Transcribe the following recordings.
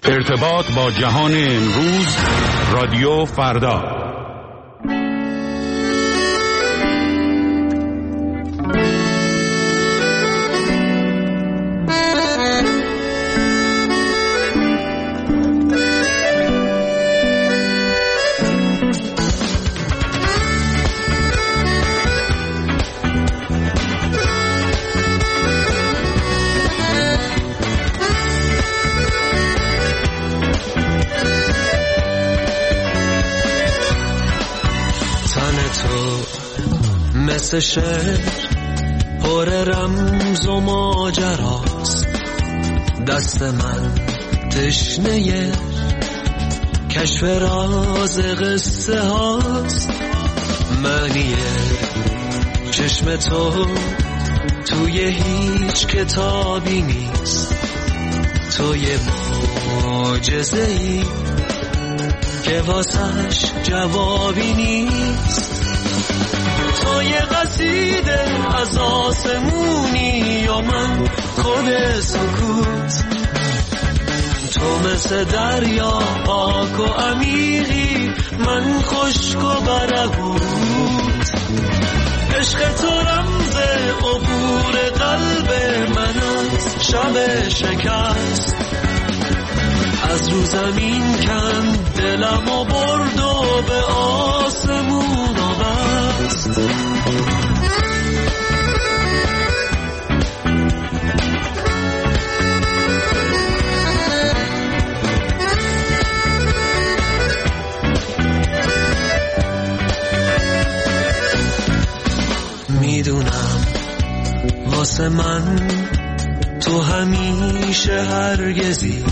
ارتباط با جهان امروز، رادیو فردا. مثل شعر پر رمز و ماجراست، دست من تشنه کشف راز قصه هاست. معنی چشم تو توی هیچ کتابی نیست، تو یه معجزه‌ای که واسش جوابی نیست. تو یه قصیده از آسمونی و من خود سکوت، تو مثل دریا پاک و عمیقی، من خشک و برهوت. عشق تو رمز عبور قلب من از شب شکست، از رو زمین کند دلم و برد و به آسمون آورد. میدونم واسه من تو همیشه هرگزی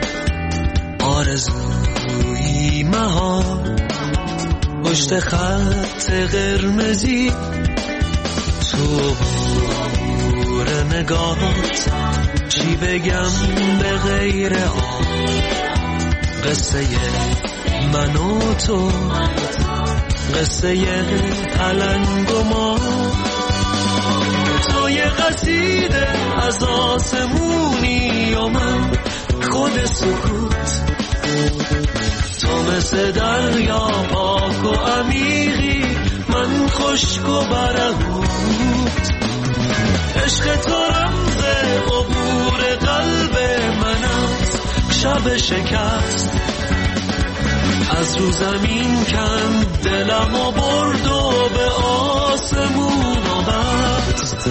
آرزویی مهار پشت خط قرمزی. تو بور نگاهت چی بگم به غیر آن، قصه من و تو، قصه پلنگ و ما. تو یه قصیده از آسمونی و من خود سکوت، تو مثل دریا پاک و عمیقی، من خشک و برهوت. عشق تو رمز عبور قلب من از شب شکست، از رو زمین کند دلم و برد و به آسمون آورد.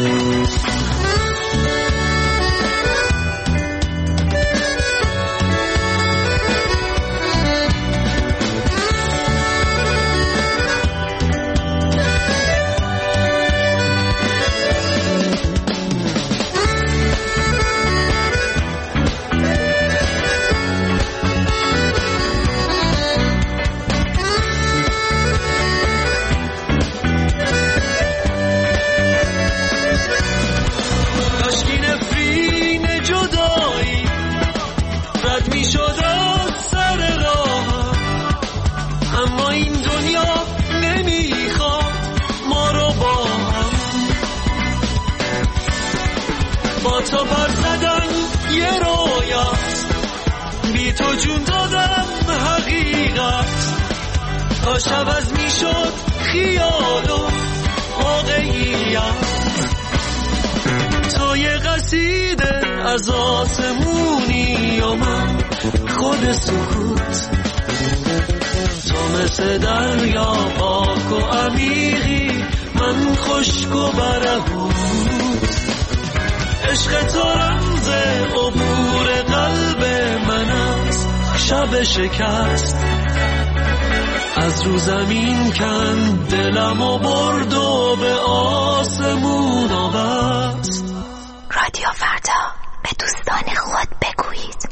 تو پر زدن یه رویاست، بی تو جون دادم حقیقت. تا شب از می شد خیال و واقعیت. تو یه قصیده از آسمونی و من خود سکوت، تو مثل دریا پاک و عمیقی، من خشک و برهوت. عشق تو رمز عبور قلب من از شب شکست، از رو زمین کند دلم و برد و به آسمون آورد. رادیو فردا، به دوستان خود بگویید.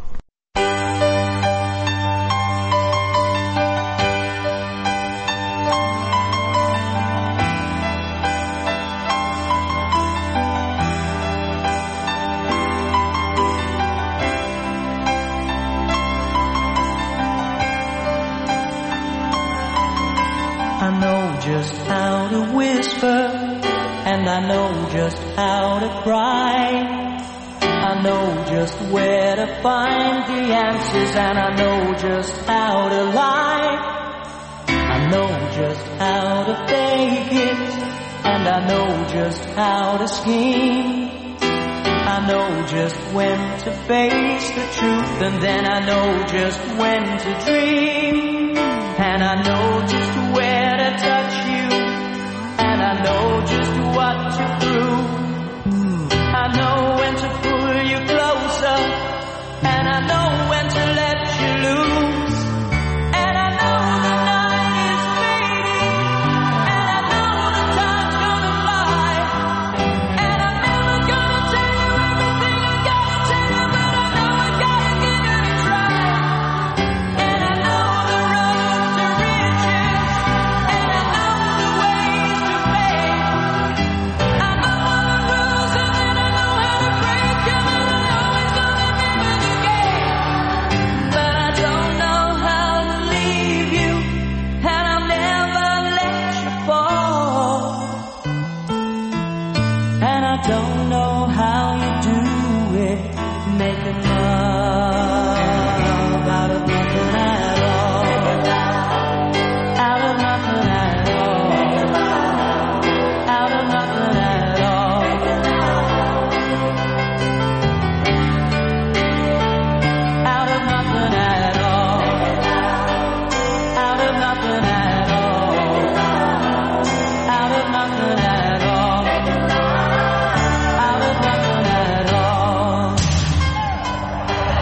I know just how to whisper, and I know just how to cry. I I know just where to find the answers, and I know just how to lie. I know just how to fake it, and I know just how to scheme. I know just when to face the truth, and then I know just when to dream. And I know just where to touch you, and I know just what to prove. I know when to pull you closer, and I know when to let you loose. And I know the night is fading, and I know the time's gonna fly. And I'm never gonna tell you everything I gotta tell you, but I know I gotta give it a try. And I know the road to riches, and I know the ways to fame. I know all the rules, and then I know how to break them, and I know it's gonna remember the game. But I don't know how to leave you, and I'll never let you fall. And I don't know how you do it, making love out of nothing at all. Out of nothing at all. Out of nothing at all. Out of nothing at all. Out of nothing at all. Out of nothing at all. Out of nothing at all.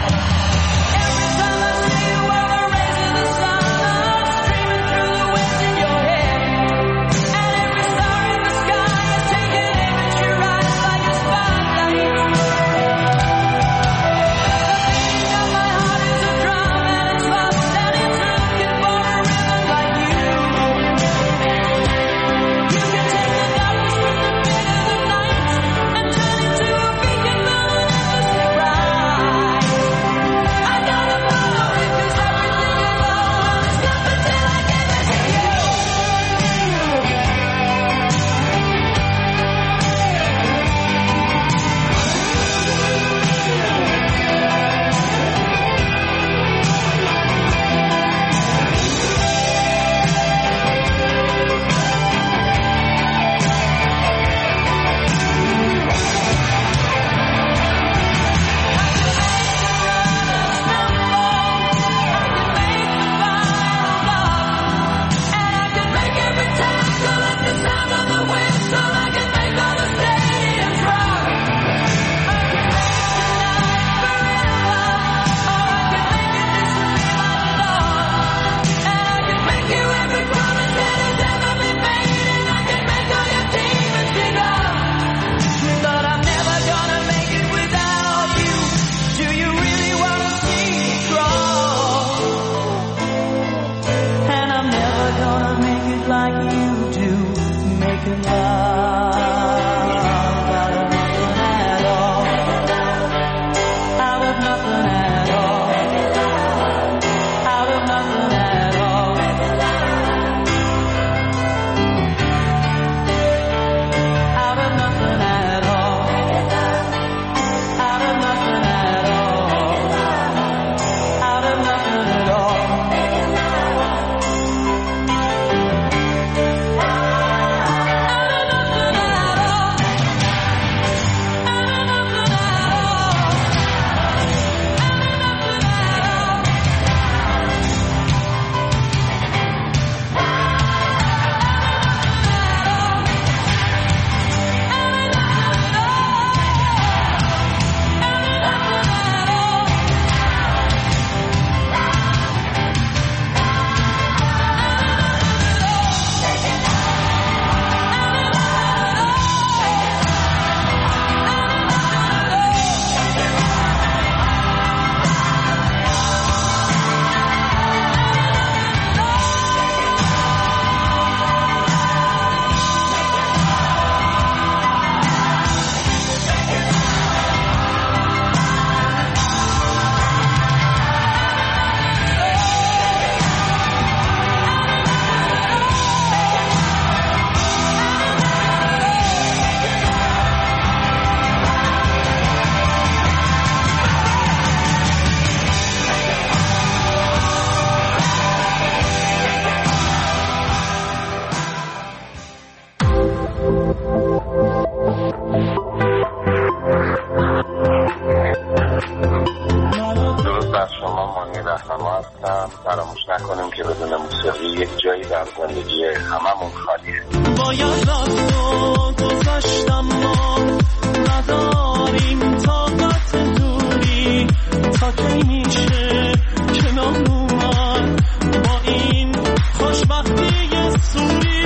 درود بر شما، مانی رهنما هستم. فراموش نکنیم که بدون موسیقی یک جایی در زندگی هممون خالیه. باید رفت و گذاشتم ما نداریم طاقت دوری تا کی میشه کنار اومد با این خوشبختی سوری.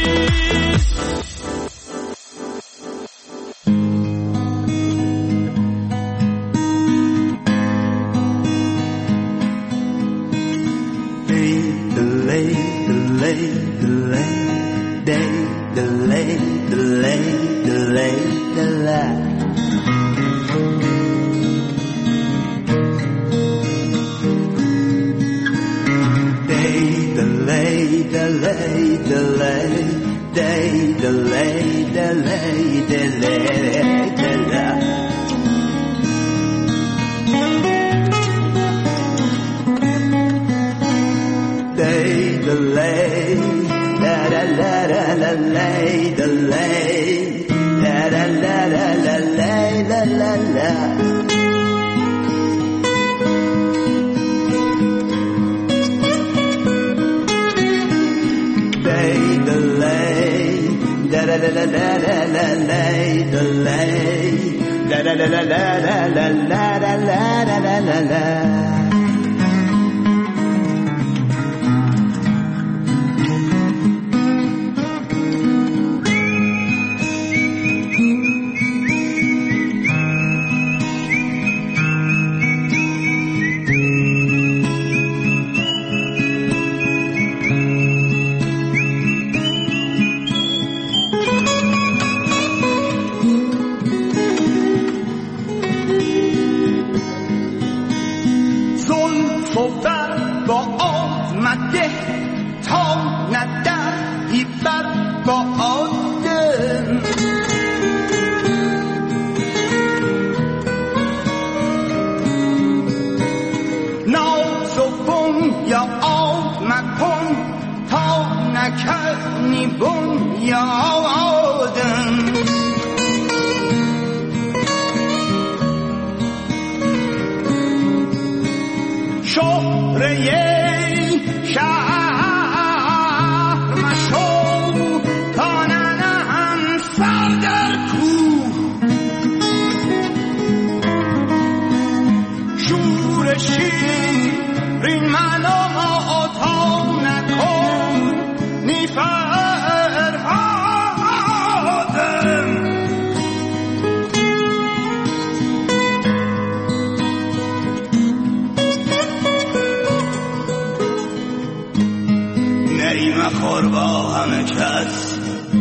مخور با همه کس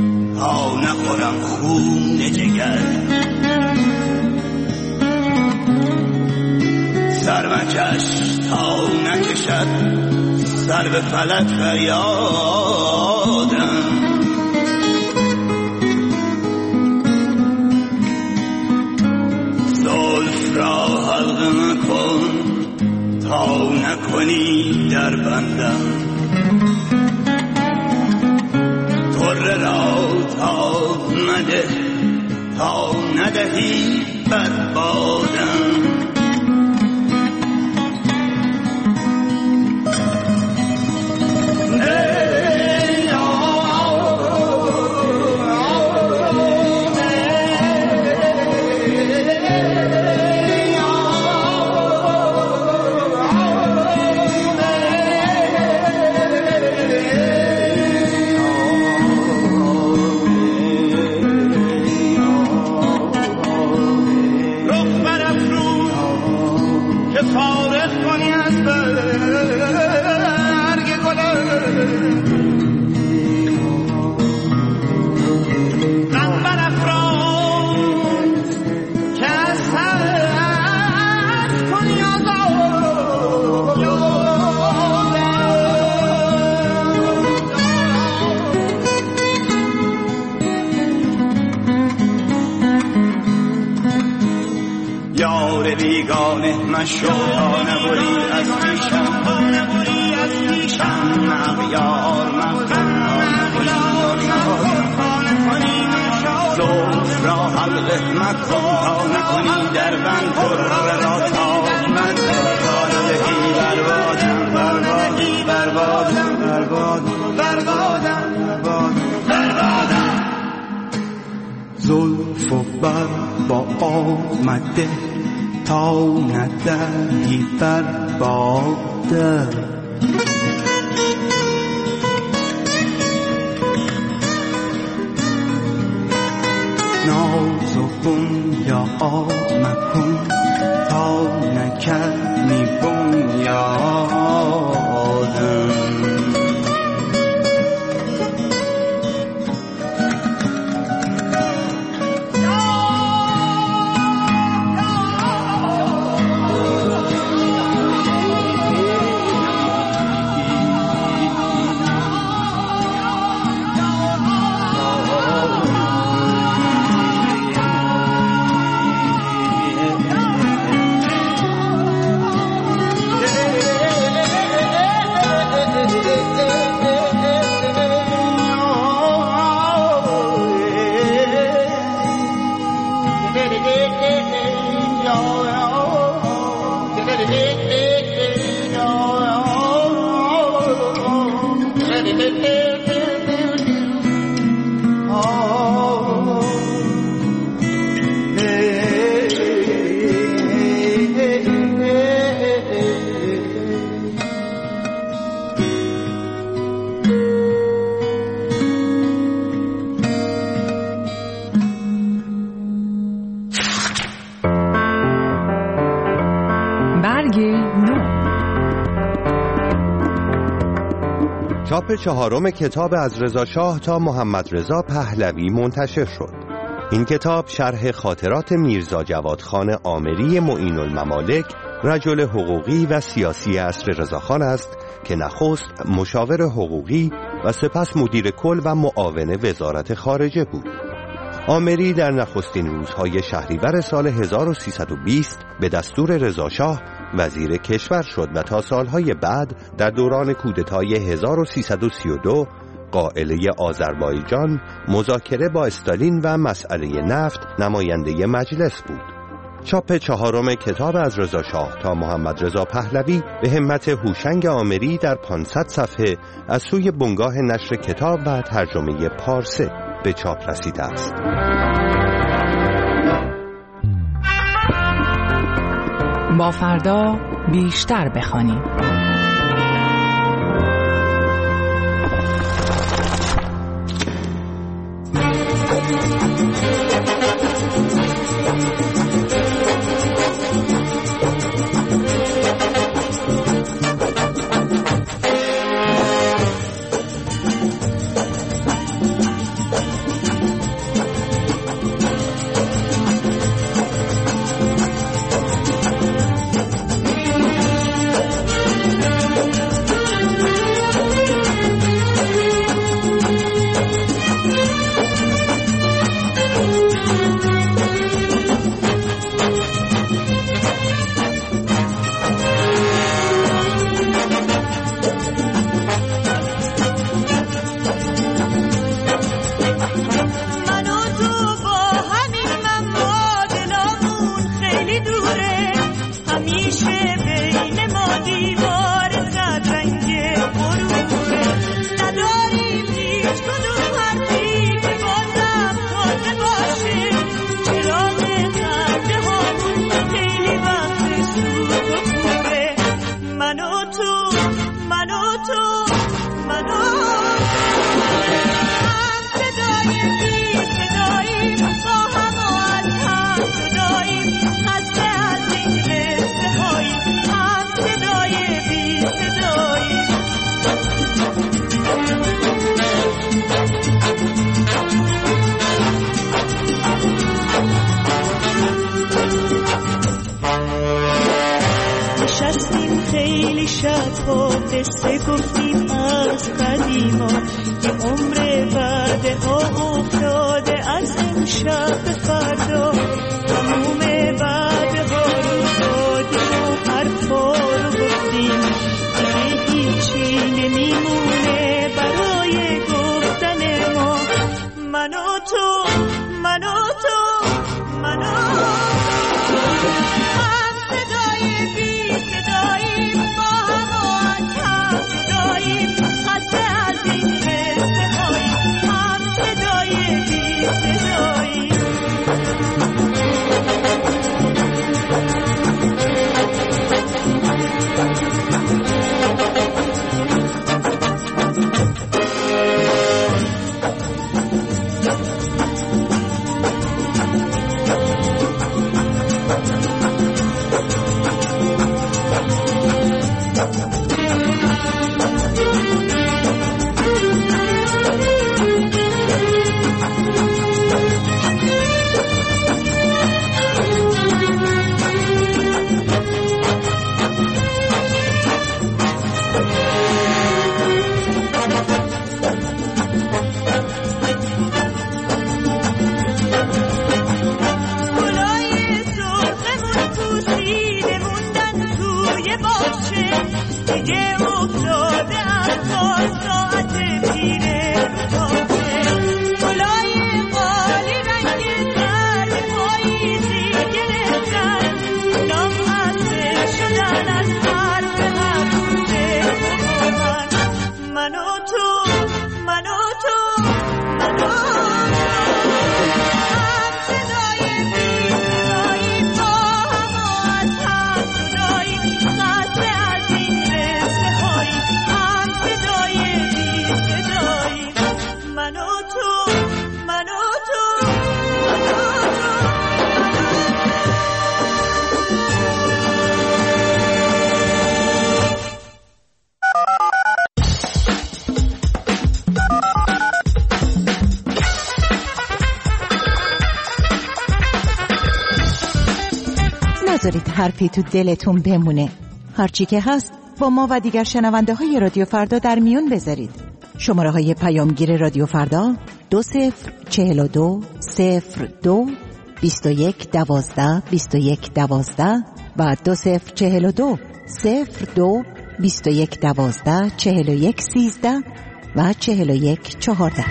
تا نخورم خون جگر، سر مکش تا نکشد سر به فلک فریادم. زلف را حلقه مکن تا نکنی در بندم، طره را تا مده تا ندهی بر بادم. مشو تا نبری از پیشم مغیار زلف را حلقه مکن تا نکنی در بند طره را تا زلف و بر با آمده تا ندهی بر باده ناز و بنیا مکن تا نکردی بنیادم چاپ چهارم کتاب از رضا شاه تا محمد رضا پهلوی منتشر شد. این کتاب شرح خاطرات میرزا جوادخان آمری معین الممالک، رجل حقوقی و سیاسی عصر رضاخان است که نخست مشاور حقوقی و سپس مدیر کل و معاون وزارت خارجه بود. آمری در نخستین روزهای شهریور سال 1320 به دستور رضا شاه وزیر کشور شد و تا سالهای بعد در دوران کودتای 1332 قائله آذربایجان مذاکره با استالین و مسئله نفت نماینده مجلس بود. چاپ چهارم کتاب از رضا شاه تا محمد رضا پهلوی به همت هوشنگ آمری در 500 صفحه از سوی بنگاه نشر کتاب و ترجمه پارسه به چاپ رسیده است. با فردا بیشتر بخوانیم. خیلی شبها قصه گفتیم از قدیما، یه عمر وعده ها افتاده از امشب به فردا، تموم وعده ها رو دادیم و حرفا رو گفتیم، دیگه هیچی نمیمونه برای گفتن ما، من و تو من و تو من و هم صدای بی صداییم، با هم و از هم جداییم، خسته از این قصه هاییم، هم صدای بی صداییم. نذارید حرفی تو دلتون بمونه. هرچی که هست با ما و دیگر شنونده های رادیو فردا در میون بذارید. شماره های پیامگیر رادیو فردا 2042 02 21 12 21 12 و 2042 02 21 12 41 13 و 41 14.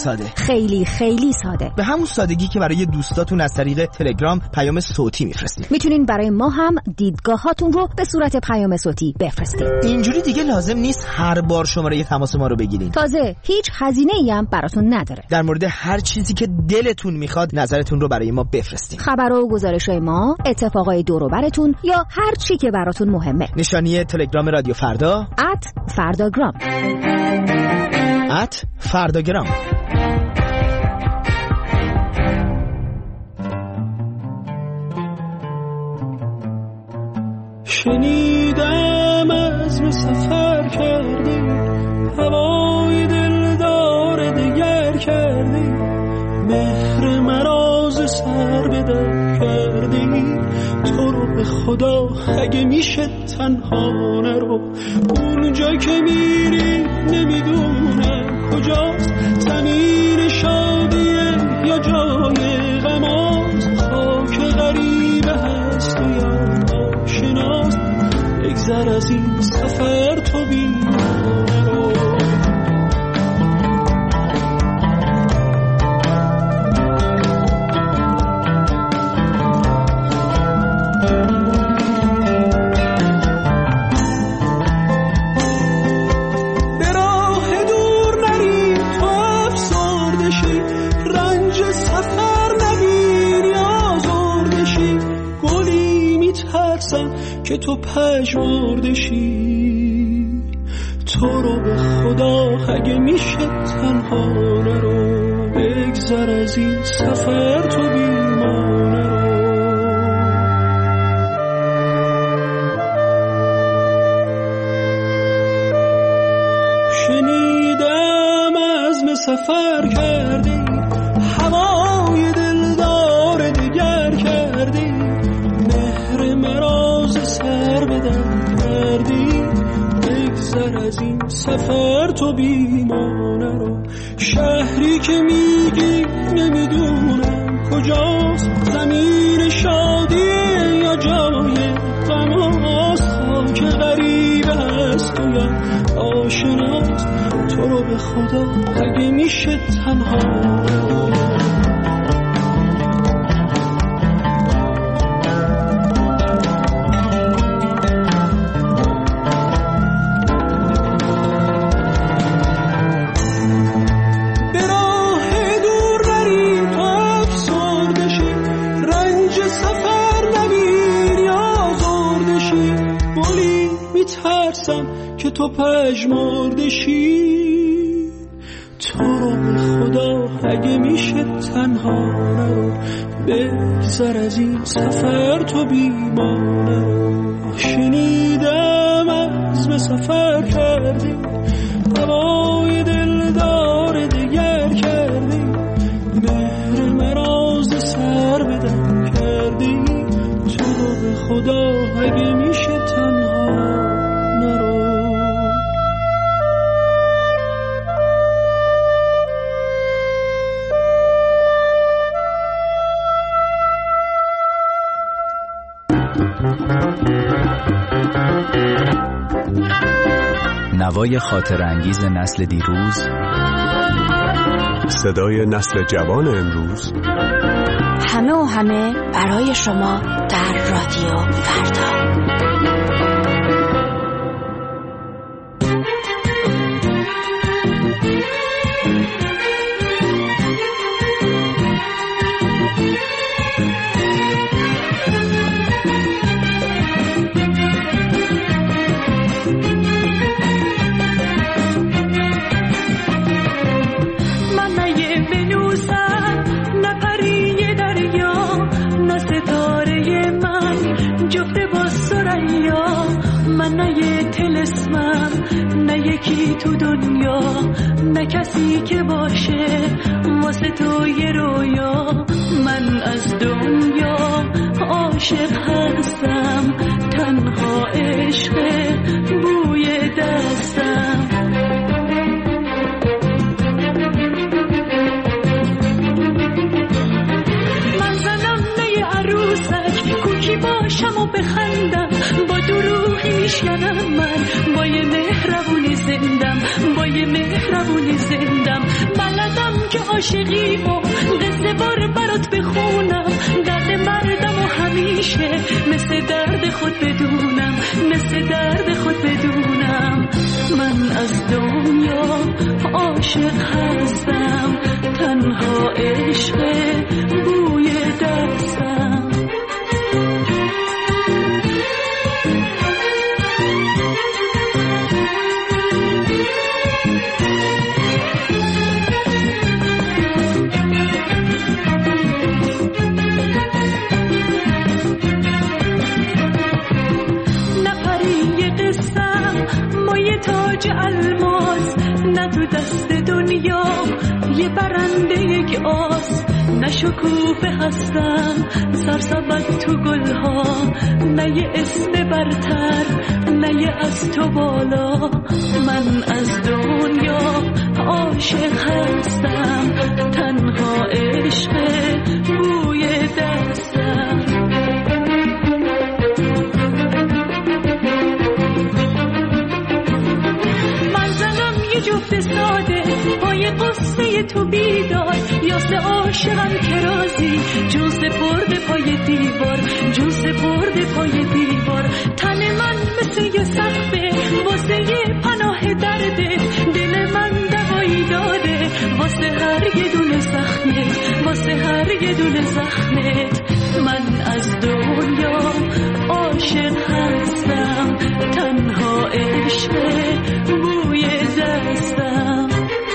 ساده. خیلی خیلی ساده. به همون سادگی که برای دوستاتون از طریق تلگرام پیام صوتی میفرستین. میتونین برای ما هم دیدگاهاتون رو به صورت پیام صوتی بفرستین. اینجوری دیگه لازم نیست هر بار شماره تماس ما رو بگیرین. تازه هیچ هزینه‌ای هم براتون نداره. در مورد هر چیزی که دلتون میخواد نظرتون رو برای ما بفرستین. خبر و گزارش‌های ما، اتفاقای دور و برتون یا هر چی که براتون مهمه. نشانی تلگرام رادیو فردا @فرداگرام. @فرداگرام. شنیدم از سفر کردی، هوای دلدار دگر کردی، مهر مراز سر به در کردی. تو رو به خدا اگه میشه تنها نرو، اونجا که میری نمیدونم کجاست، زمین شادیه یا جای غماست، خاک غریبه هست و یا آشناست. بگذر از این سفر تو بیمار رو. به راه دور نری تو افسرده شی، رنج سفر نبینی آزرده شی. گلی میترسم که تو پژمرده شی، تو رو به خدا اگه میشه تنها نرو. بگذر از این سفر تو بیمار رو. شنیدم عزم سفر کردی، هوای دلدار دگر کردی، مهر مراز سر به در کردی. بگذر از این سفر تو بیمانه رو. شهری که میگی نمیدونم کجاست، زمین شادیه یا جای غماست، خاک غریبه هست و یا آشناست. تو رو به خدا اگه میشه تنها که تو پژمرده شی. تو رو به خدا اگه میشه تنها نرو. بگذر از این سفر تو بیمانه رو. شنیدم عزم سفر کردی، هوای دلدار دگر کردی، مهر مراز سر به در کردی. تو رو به خدا اگه میشه تنها نوای خاطر انگیز نسل دیروز، صدای نسل جوان امروز، همه و همه برای شما در رادیو فردا. تو دنیا نه کسی که باشه واسه تو یه رویا. من از دنیا عاشق هستم، تنها عشق بوی دستم. من زنم نه عروسک، کوکی باشم و بخندم، با دروغی میشکنم من، با یه مهربونی زندم، با یه مهربونی زندم. بلدم که عاشقی و قصه بار برات بخونم، درد مردم و همیشه مثل درد خود بدونم، مثل درد خود بدونم. من از دنیا عاشق هستم، تنها عشق بوی دستم. تاج الماس نه تو دست دنیا یه برنده یک آس، نه شکوفه هستم سرسبد تو گلها، نه یه اسم برتر نه یه از تو بالا. من از دنیا عاشق هستم، تنها عشق بوی دستم. جفت ساده پای قصه تو بیدار، یاس عاشقم که رازی جون سپرده پای دیوار، جون سپرده پای دیوار. تن من مثل یه سقفه واسه یه پناه درده، دل من دوایی داده واسه هر یه دونه زخمت، واسه هر یه دونه زخمت. من از دنیا عاشق هستم، تنها عشق بوی دستم.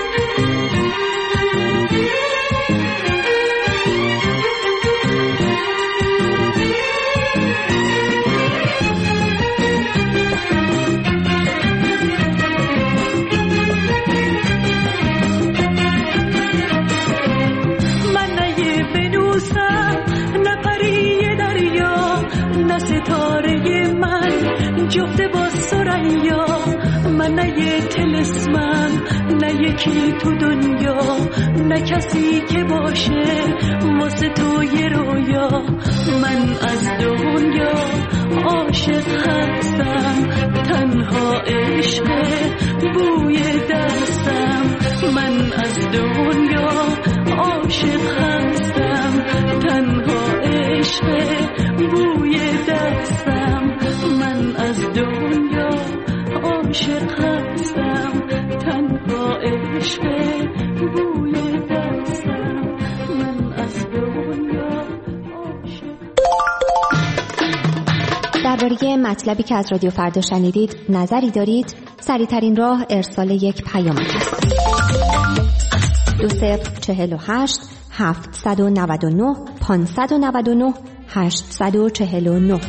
من نه یه ونوسم نه پری دریا، نه ستاره من جفته با ثریا. من نه یه طلسمم نه یکی تو دنیا، نه کسی که باشه واسه تو یه رویا. من از دنیا عاشق هستم، تنها عشق بوی دستم. من از دنیا عاشق هستم، تنها عشق بوی دستم. من از دنیا عاشق هستم، تنها عشق بوی دستم. من از دنیا عاشق. درباره مطلبی که از رادیو فردا شنیدید نظری دارید؟ سریع‌ترین راه ارسال یک پیام است. 2048 799 599 849.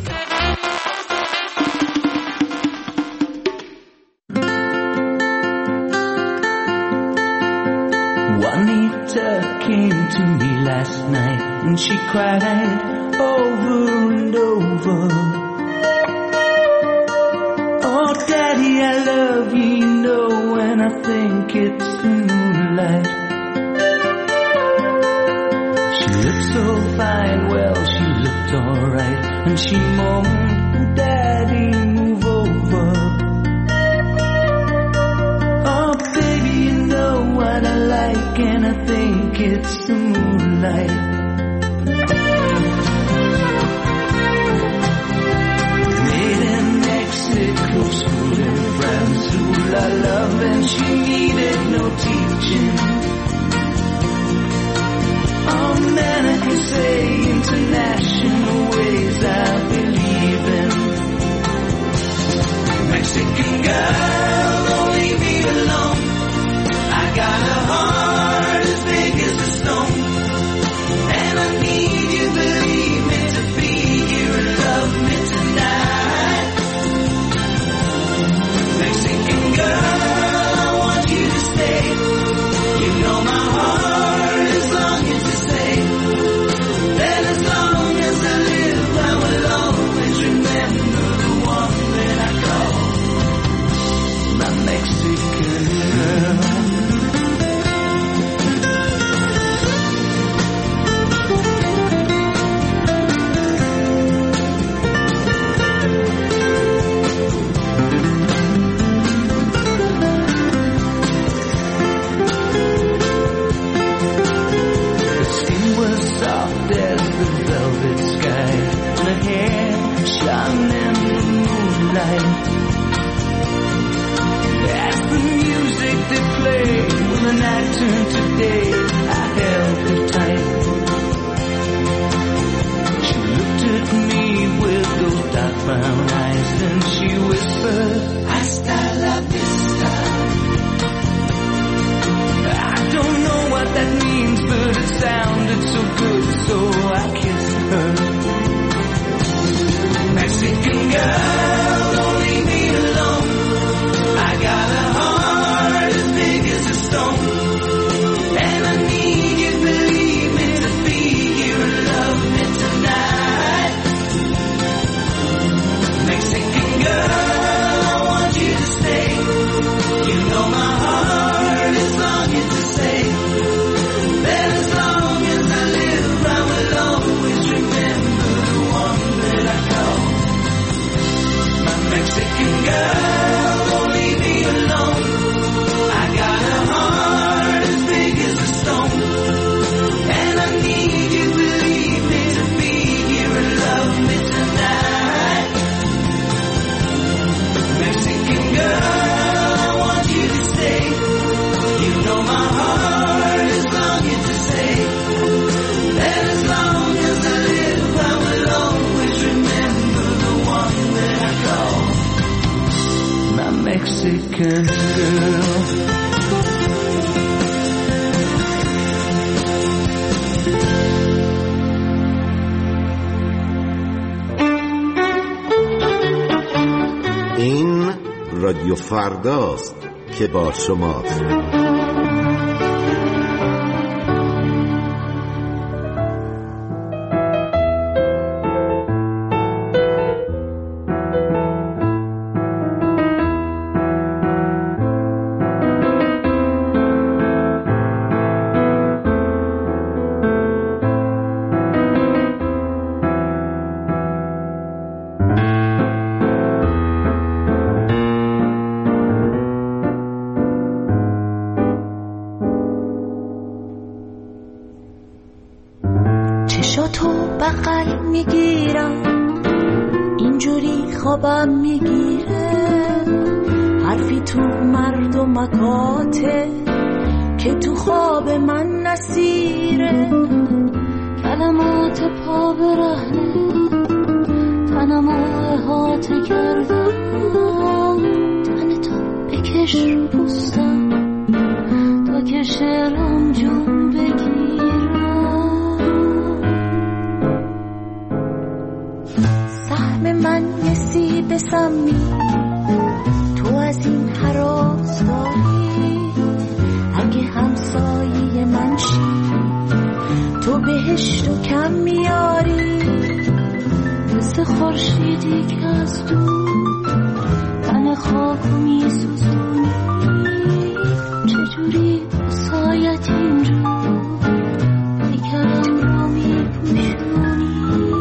Juanita came to me last night and she cried over and over. Oh, Daddy, I love you, you know, and I think it's the moonlight. She looked so fine, well, she looked alright, and she moaned, Daddy, move over. Oh, baby, you know what I like, and I think it's the moonlight. Made in Mexico, schooling friends who I love, and she needed no teaching. Oh man, I can say international ways I believe in. Mexican girl, don't leave me alone. I got a heart as big as a stone, and I need you, believe me, to be here and love me tonight. Mexican girl, I want you to stay. You know my heart as long as you say soft as the velvet sky, and her hair shone in the moonlight. As the music that played when the night turned to day, I held her tight. She looked at me with those dark brown eyes, and she whispered, "Hasta la vista." I don't know what that means, but it sounded so good, so I kissed her. Mexican girl, don't leave me alone. I got a heart as big as a stone, and I need you, believe me, to be here and love me tonight. Mexican girl, I want you to stay. You know my heart is longing to say that as long as I live, I will always remember the one that I call my Mexican girl. Don't leave me alone. I got a heart as big as a stone, and I need you, believe me, to be here and love me tonight. Mexican girl, I want you to stay. You know my heart is longing to say that as long as I live, I will always remember the one that I call my Mexican girl. این رادیو فرداست که با شماست. بغل میگیرم اینجوری خوابم میگیره، حرفی تو مردمکاته که تو خواب من نسیره، کلمات پا برهنه تنم احاطه کردم، تن تو بکش رو پوستم تا که شعرم جون بگیرم. من یه سیب سمی تو از این هراس داری، اگه همسایه من شی تو بهشتو کم میاری، مثل خورشیدی که از دور تن خاکو میسوزونی، چجوری سایت اینجور پیکرم رو میپوشونی.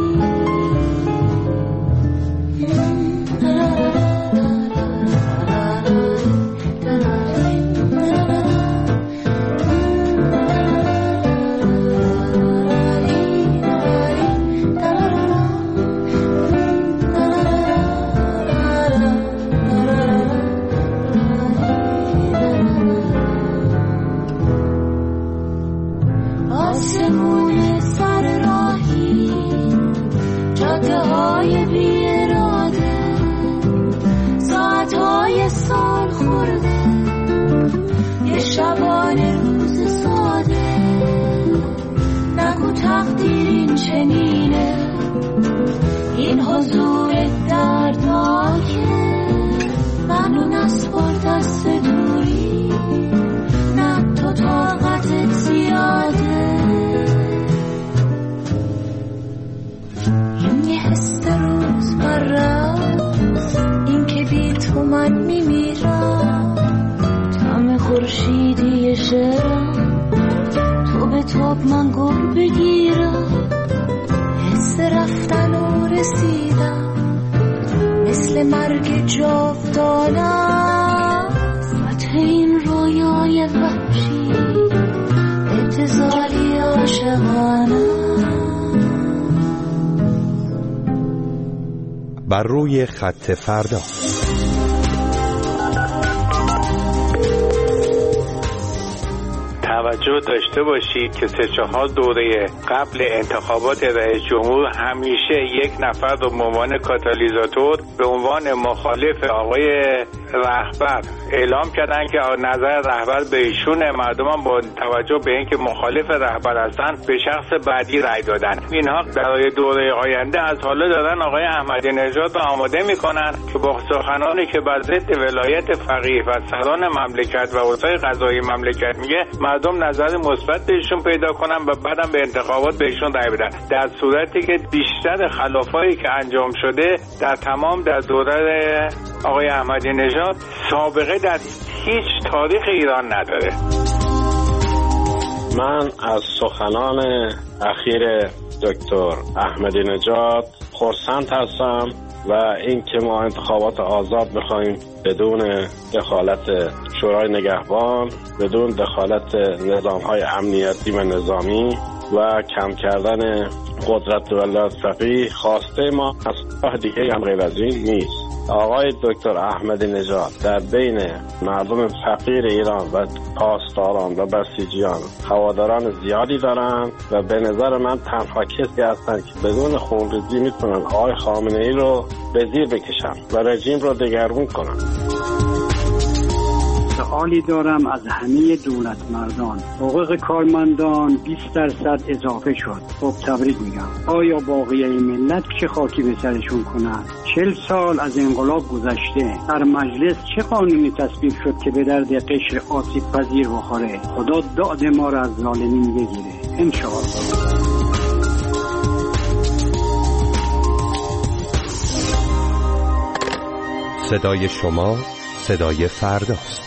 آسمون سر راهی، جاده های بی اراده، ساعت های سال خورده، یه شبانه روز ساده، نگو تقدیر این چنینه، این حضور دردناکه، منو نسپار دست دوری، نه تو طاقتت زیاده. این یه حس روز مرست، این که بی تو من میمیرم، طعم خورشیدی شعرم، تو به تاب من گل بگیرم، حس رفتن و رسیدم مثل مرگ جاودانم، فتح این رویای وحشی ابتذالی عاشقانه. بر روی خط فردا. توجه داشته باشید که 3-4 دوره قبل انتخابات رئیس جمهور همیشه یک نفر رو به عنوان کاتالیزاتور به عنوان مخالف آقای رهبر اعلام کردن که نظر رهبر به ایشونه. مردم هم با توجه به اینکه مخالف رهبر هستن به شخص بعدی رأی دادن. اینها برای دوره آینده از حالا دارن آقای احمدی نژاد رو آماده میکنن که با سخنانی که بر ضد ولایت فقیه و سران مملکت و اوضاع قضایی مملکت میگه مردم نظر مثبت بهشون پیدا کنن و بعدم به انتخابات بهشون رأی بدن، در صورتی که بیشتر خلافایی که انجام شده در تمام در دوره آقای احمدی نژاد سابقه در هیچ تاریخ ایران نداره. من از سخنان اخیر دکتر احمدی نژاد خرسند هستم و اینکه ما انتخابات آزاد بخوایم بدون دخالت شورای نگهبان، بدون دخالت نظام‌های امنیتی و نظامی و کم کردن قدرت ولایت فقیه، خواسته ما از راه دیگه هم غیر از این نیست. آقای دکتر احمدی نژاد در بین مردم فقیر ایران و پاسداران و بسیجیان هواداران زیادی دارند و به نظر من تنها کسی هستند که بدون خونریزی میتونن آقای خامنه‌ای رو به زیر بکشن و رژیم رو دگرگون کنن. سوالی دارم از همه دولت مردان. حقوق کارمندان 20% اضافه شد. خب تبریک میگم. آیا باقی ملت چه خاکی به سرشون کنند؟ 40 سال از انقلاب گذشته. در مجلس چه قانونی تصویب شد که به درد قشر آسیب پذیر بخوره؟ خدا داد ما را از ظالمین بگیره انشاءالله. صدای شما صدای فرداست.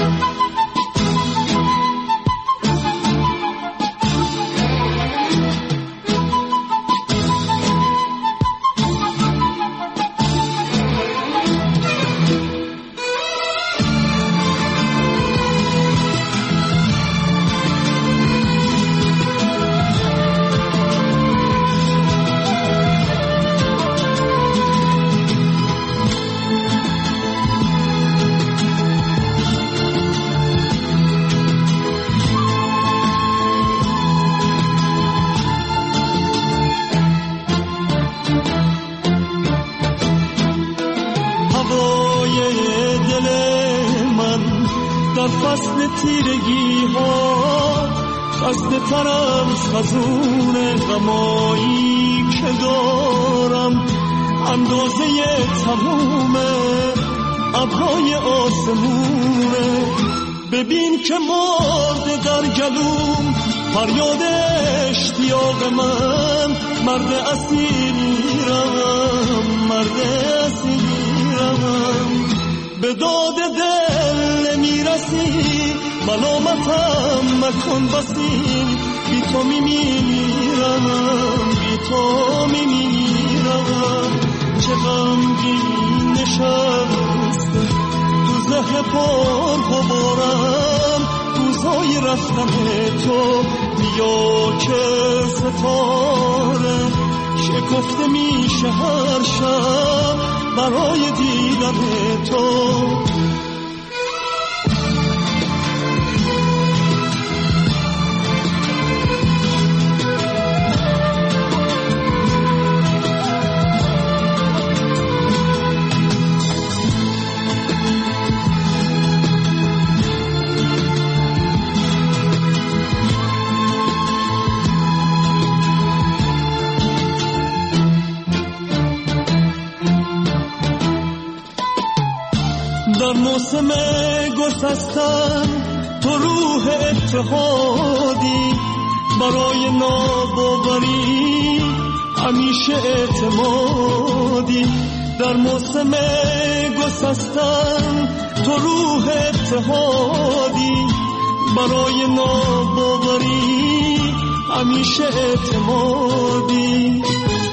تیرگی ها خسته ترم خزون غمایی که دارم، اندازه تموم ابرای آسمونه. ببین که مرد در گلوم فریاد اشتیاق من، مرد اسیرم، مرد اسیرم. به داد دل نمیرسی، ملامتم مکن بسی، بی تو میمیرم، بی تو میمیرم. چه غمگین نشسته تو ذهن پر غبارم، روزای رفتن تو بیا که ستاره شکفته میشه هر شب برای دیدن تو. در موسم گسستن تو روح اتحادی، برای ناباوری همیشه اعتمادی. در موسم گسستن تو روح اتحادی، برای ناباوری همیشه اعتمادی.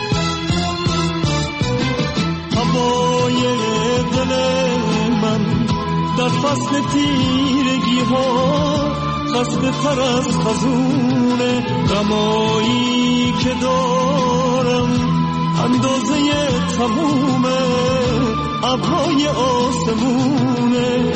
هوای دل من در فصل تیرگی ها خسته تر از خزون غمایی که دارم اندازه تموم ابرای آسمونه.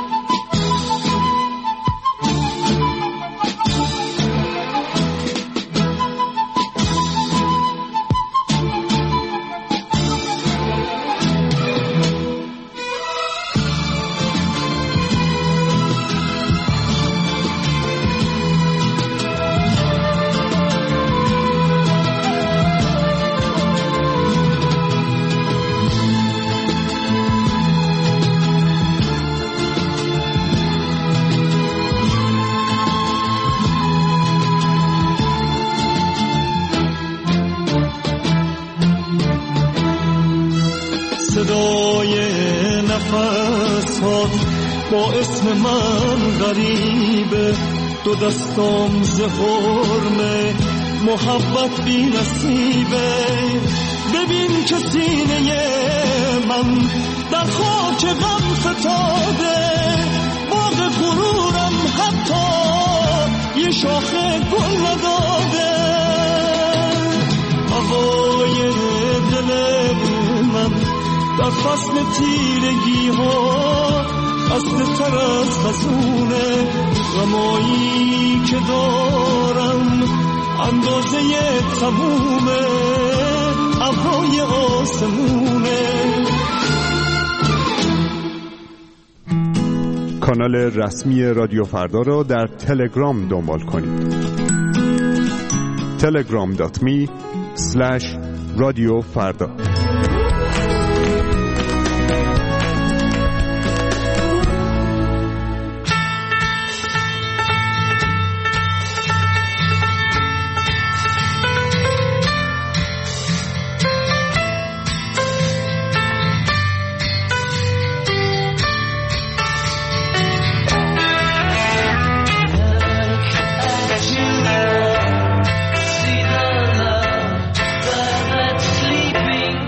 صدای نفس ها با اسم من غریبه، دو دستام زهرمه محبت بی نصیبه. ببین که سینه من در خاک غم فتاده، باغ غرورم حتی یه شاخه گل نداده. هوای دل من در فصل تیرگی ها خسته تر از خزونه غمایی که دارم اندازه تموم ابرای آسمونه. کانال رسمی رادیو فردا را در تلگرام دنبال کنید. telegram.me/رادیوفردا. Sleeping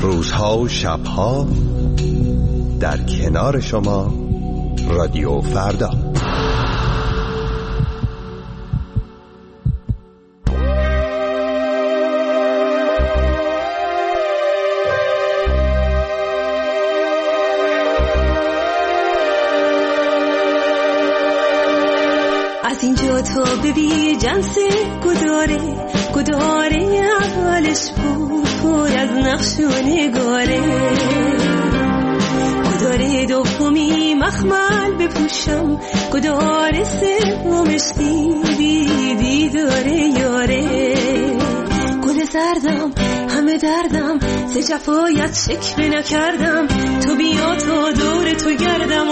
روزها و شبها در کنار شما رادیو فردا. از اینجا تا ببی جنس گداره اولش بود پر از نقش و نگاره، گداره دومی مخمل بپوشم، گداره سومش دیدی داره یاره. گل زردم همه دردم ز جفایت شکوه نکردم، تو بیا تا دور تو گردم.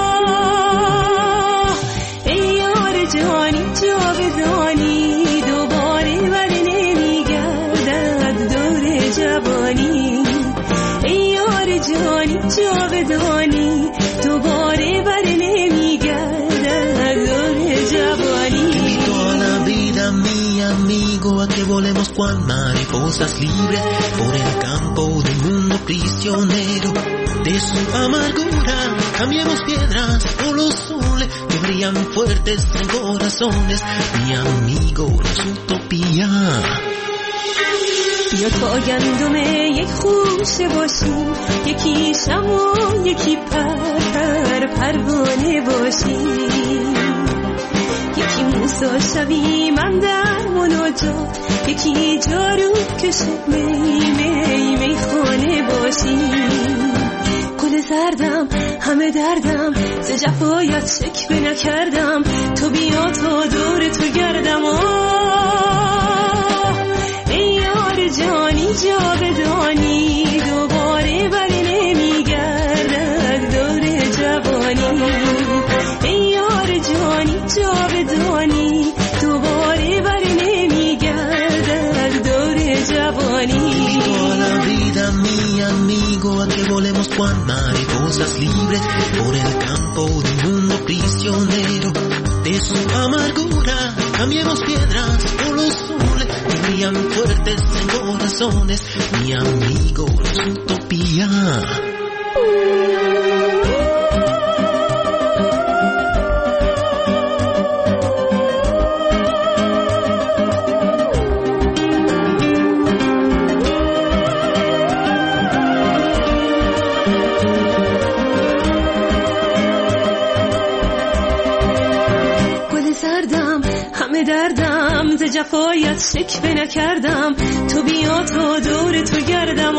جانی جاودانی دوباره ولی نمیگردد دور جوانی. ای یار جانی جاودانی دوباره ولی نمیگردد دور جوانی. Toda la vida mi amigo, a que volemos cual mariposas libres por el campo del mundo prisionero de su amargura. Cambiemos piedras por los soles que brillan fuertes en corazones, mi amigo, es utopía. بیا تا گندم یک خوشه باشیم، یکی شمع یکی پروانه باشیم، یکی موسی شویم من در مناجات، یکی جارو کشه می خانه باشیم. گل زردم همه دردم ز جفایت شکوه نکردم، تو بیا تا دور تو گردم. ای یار جانی جاودانی دوباره ولی نمیگردد دور جوانی. ای یار جانی جاودانی دوباره ولی نمیگردد دور جوانی. Toda la vida mi amigo, a que volemos cual mariposas libres por el campo del mundo prisionero de su amargura. Cambiemos piedras por los soles que brillan fuertes en corazones, mi amigo, es utopía. دردم ز جفایت شکوه نکردم، تو بیا تا دور تو گردم.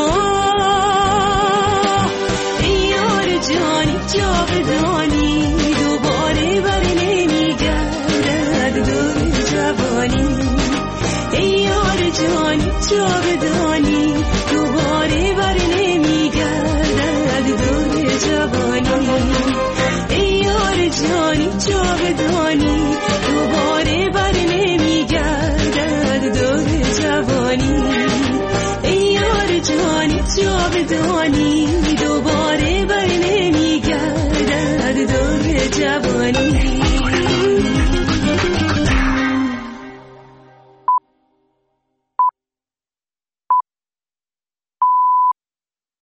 ای یار جانی جاودانی دوباره ولی نمیگردد دور جوانی. ای یار جانی جاودانی دوباره ولی نمیگردد دور جوانی. ای یار جانی جاودانی دوباره ولی نمیگردد دور جوانی. ای یار جانی جاودانی